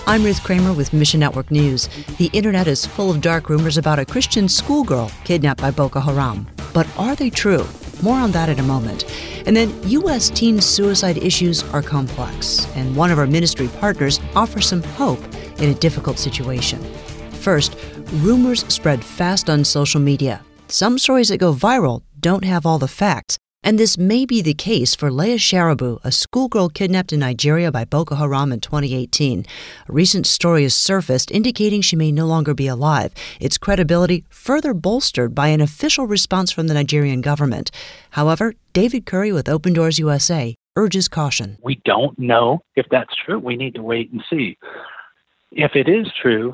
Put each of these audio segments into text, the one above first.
I'm Ruth Kramer with Mission Network News. The internet is full of dark rumors about a Christian schoolgirl kidnapped by Boko Haram. But are they true? More on that in a moment. And then U.S. teen suicide issues are complex, and one of our ministry partners offers some hope in a difficult situation. First, rumors spread fast on social media. Some stories that go viral don't have all the facts. And this may be the case for Leah Sharibu, a schoolgirl kidnapped in Nigeria by Boko Haram in 2018. A recent story has surfaced indicating she may no longer be alive, its credibility further bolstered by an official response from the Nigerian government. However, David Curry with Open Doors USA urges caution. We don't know if that's true. We need to wait and see. If it is true,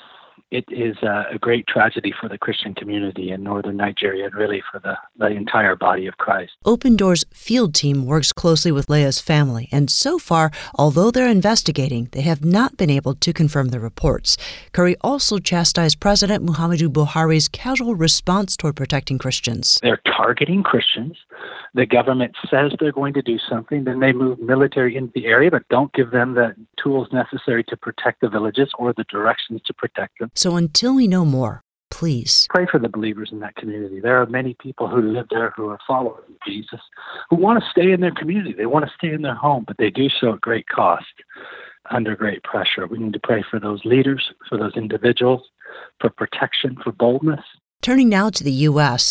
it is a great tragedy for the Christian community in northern Nigeria and really for the entire body of Christ. Open Doors field team works closely with Leah's family, and so far, although they're investigating, they have not been able to confirm the reports. Curry also chastised President Muhammadu Buhari's casual response toward protecting Christians. They're targeting Christians. The government says they're going to do something, then they move military into the area, but don't give them the tools necessary to protect the villages or the directions to protect them. So until we know more, please pray for the believers in that community. There are many people who live there who are following Jesus, who want to stay in their community. They want to stay in their home, but they do so at great cost, under great pressure. We need to pray for those leaders, for those individuals, for protection, for boldness. Turning now to the U.S.,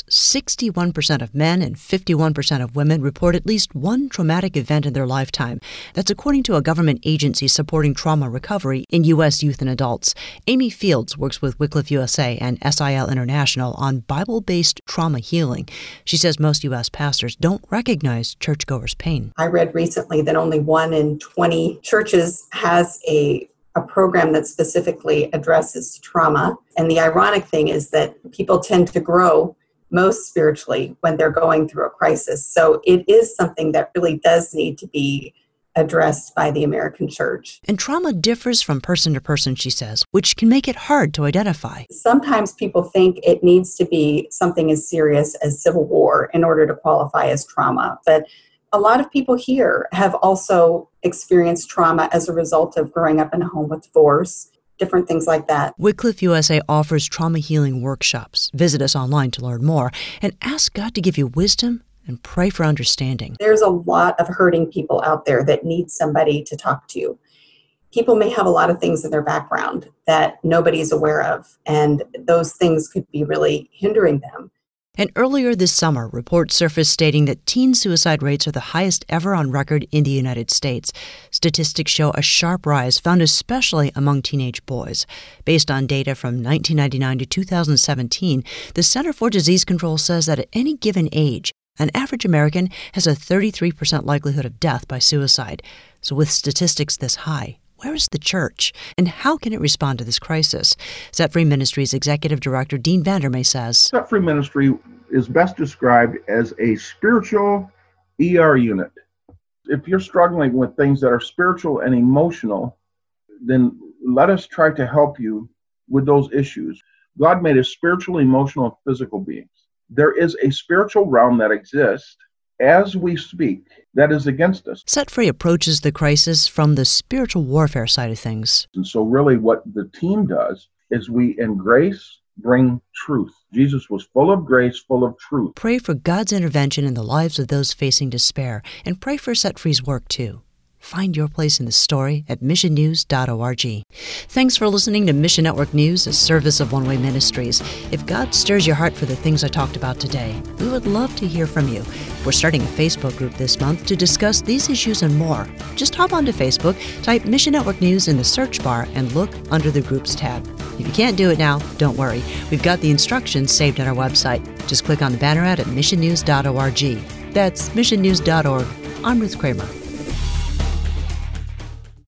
61% of men and 51% of women report at least one traumatic event in their lifetime. That's according to a government agency supporting trauma recovery in U.S. youth and adults. Amy Fields works with Wycliffe USA and SIL International on Bible-based trauma healing. She says most U.S. pastors don't recognize churchgoers' pain. I read recently that only 1 in 20 churches has a program that specifically addresses trauma. And the ironic thing is that people tend to grow most spiritually when they're going through a crisis. So it is something that really does need to be addressed by the American church. And trauma differs from person to person, she says, which can make it hard to identify. Sometimes people think it needs to be something as serious as civil war in order to qualify as trauma. But a lot of people here have also experienced trauma as a result of growing up in a home with divorce, different things like that. Wycliffe USA offers trauma healing workshops. Visit us online to learn more and ask God to give you wisdom and pray for understanding. There's a lot of hurting people out there that need somebody to talk to. People may have a lot of things in their background that nobody's aware of, and those things could be really hindering them. And earlier this summer, reports surfaced stating that teen suicide rates are the highest ever on record in the United States. Statistics show a sharp rise found especially among teenage boys. Based on data from 1999 to 2017, the Center for Disease Control says that at any given age, an average American has a 33% likelihood of death by suicide. So with statistics this high, where is the church, and how can it respond to this crisis? Set Free Ministries Executive Director Dean Vandermeer says, Set Free Ministry is best described as a spiritual ER unit. If you're struggling with things that are spiritual and emotional, then let us try to help you with those issues. God made us spiritual, emotional, and physical beings. There is a spiritual realm that exists as we speak that is against us. Set Free approaches the crisis from the spiritual warfare side of things. And so really what the team does is we, in grace, bring truth. Jesus was full of grace, full of truth. Pray for God's intervention in the lives of those facing despair, and pray for Set Free's work too. Find your place in the story at missionnews.org. Thanks for listening to Mission Network News, a service of One Way Ministries. If God stirs your heart for the things I talked about today, we would love to hear from you. We're starting a Facebook group this month to discuss these issues and more. Just hop onto Facebook, type Mission Network News in the search bar, and look under the Groups tab. If you can't do it now, don't worry. We've got the instructions saved on our website. Just click on the banner ad at missionnews.org. That's missionnews.org. I'm Ruth Kramer.